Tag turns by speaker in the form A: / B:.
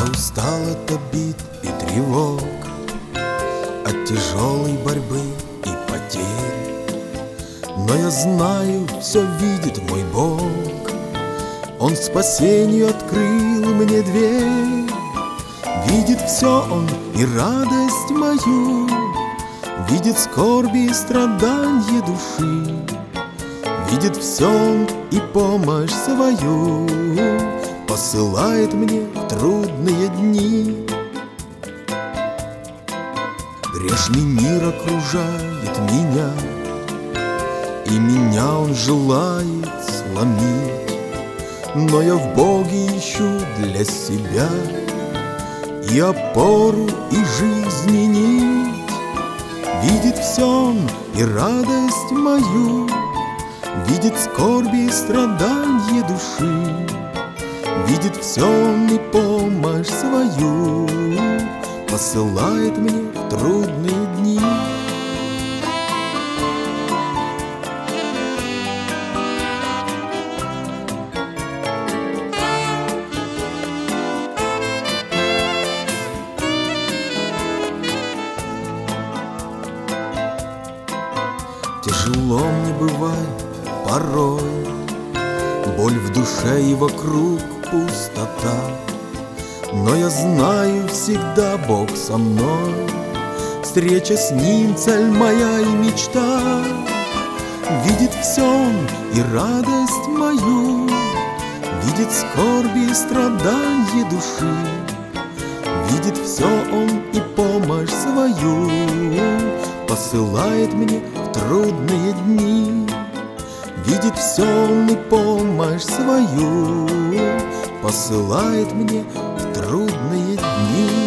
A: устал от обид и тревог, от тяжелой борьбы и потерь. Но я знаю, все видит мой Бог. Он к спасению открыл мне дверь. Видит все Он и радость мою, видит скорби и страданье души. Видит все Он и помощь свою посылает мне в трудные дни. Грешный мир окружает меня, и меня он желает сломить. Но я в Боге ищу для себя и опору, и жизни нить. Видит все Он и радость мою, видит скорби и страданье души. Видит все Он и помощь свою посылает мне в трудные дни. Тяжело мне бывает порой, боль в душе и вокруг пустота. Но я знаю, всегда Бог со мной, встреча с Ним — цель моя и мечта. Видит все Он и радость мою, видит скорби и страданье души. Видит все Он и помощь свою посылает мне в трудные дни. Видит все Он и помощь свою посылает мне в трудные дни.